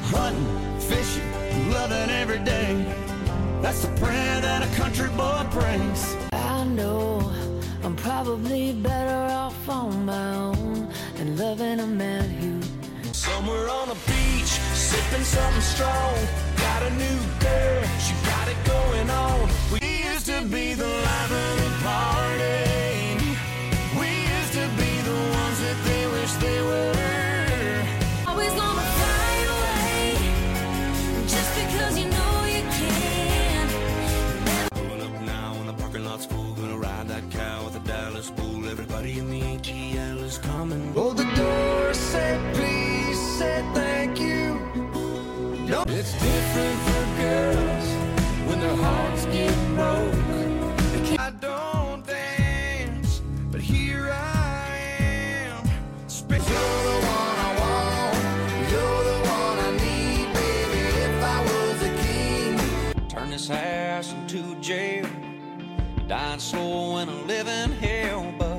Hunting, fishing, loving every day. That's the prayer that a country boy prays. I know I'm probably better off on my own and loving a man who. Somewhere on the beach, sipping something strong. Got a new girl, she got it going on. We used to be the life of the party. We used to be the ones that they wish they were. Always gonna fly away, just because you know you can. Pulling up now in the parking lot's full. Gonna ride that cow with a Dallas bull. Everybody in the ATL is coming. Oh, the door said please, said thank you. No. It's different for girls when their hearts get broke. I don't dance, but here I am. You're the one I want, you're the one I need, baby. If I was a king, turn this house into jail. Dying slow and living hell, but